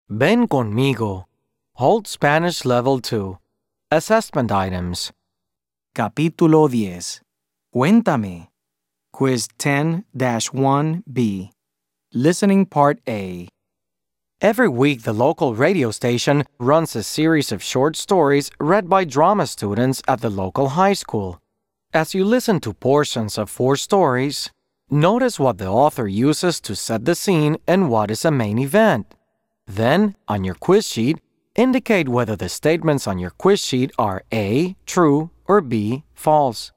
Ven conmigo. Hold Spanish Level 2. Assessment items. Capítulo 10. Cuéntame. Quiz 10-1B. Listening Part A. Every week, the local radio station runs a series of short stories read by drama students at the local high school. As you listen to portions of 4 stories, notice what the author uses to set the scene and what is a main event. Then, on your quiz sheet, indicate whether the statements on your quiz sheet are A, true, or B, false.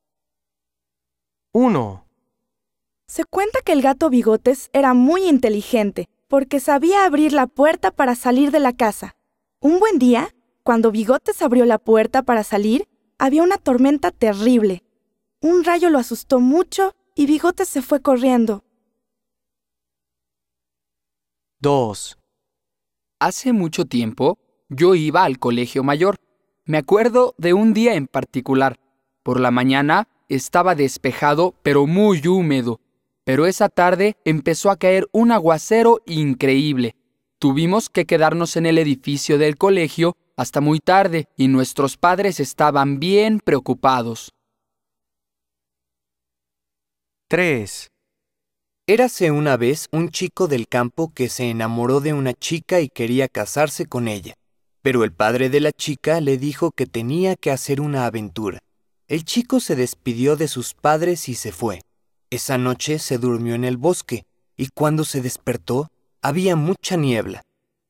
1. Se cuenta que el gato Bigotes era muy inteligente porque sabía abrir la puerta para salir de la casa. Un buen día, cuando Bigotes abrió la puerta para salir, había una tormenta terrible. Un rayo lo asustó mucho y Bigotes se fue corriendo. 2. Hace mucho tiempo, yo iba al colegio mayor. Me acuerdo de un día en particular. Por la mañana estaba despejado, pero muy húmedo. Pero esa tarde empezó a caer un aguacero increíble. Tuvimos que quedarnos en el edificio del colegio hasta muy tarde y nuestros padres estaban bien preocupados. 3. Érase una vez un chico del campo que se enamoró de una chica y quería casarse con ella. Pero el padre de la chica le dijo que tenía que hacer una aventura. El chico se despidió de sus padres y se fue. Esa noche se durmió en el bosque y cuando se despertó había mucha niebla.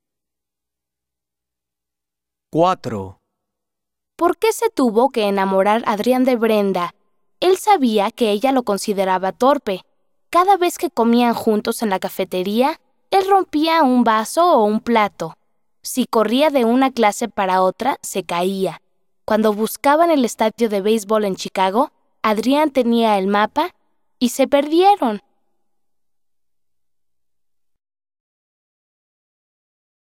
4. ¿Por qué se tuvo que enamorar Adrián de Brenda? Él sabía que ella lo consideraba torpe. Cada vez que comían juntos en la cafetería, él rompía un vaso o un plato. Si corría de una clase para otra, se caía. Cuando buscaban el estadio de béisbol en Chicago, Adrián tenía el mapa y se perdieron.